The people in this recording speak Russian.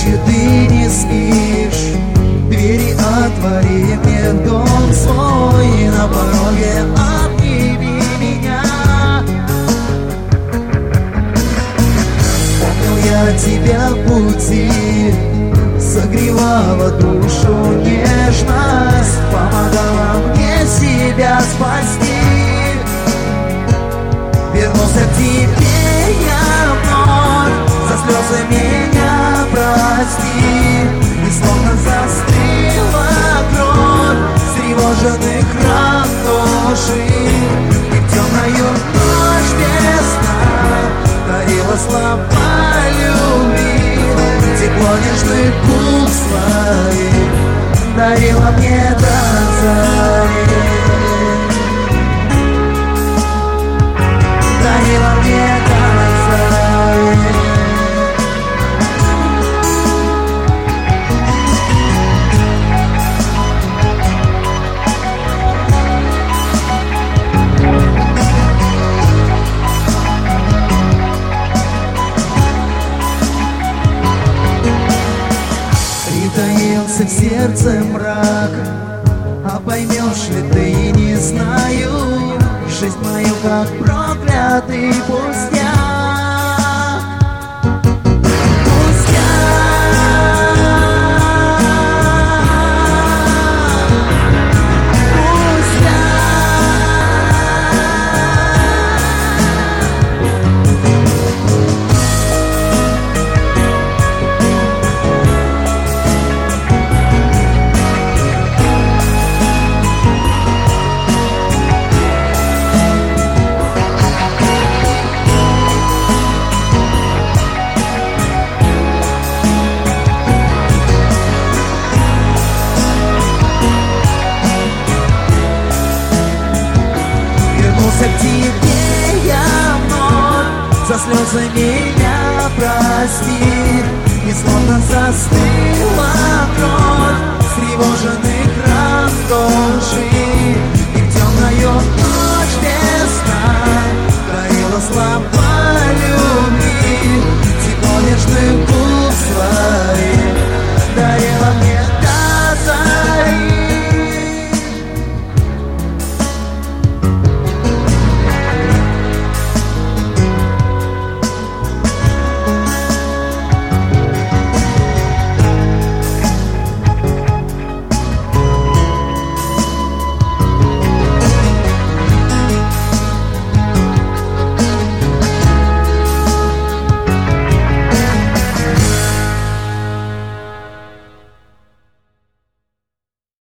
ночью ты не спишь, двери отвори мне, дом свой на пороге обними меня. Помнил я тебя в пути, согревала душу нежность, помогала мне себя спасти. Вернулся к тебе я вновь, за слезы меня прости. И словно застыла кровь с тревоженных ран души. И в темною ночь без сна дарила слова любви, тепло нежных губ своих дарила мне до зари. Дарила мне до зари. Притаился в сердце мрак, а поймешь ли ты, не знаю. Жизнь мою как проклятый пустяк. К тебе я вновь, за слезы меня прости. И словно застыла кровь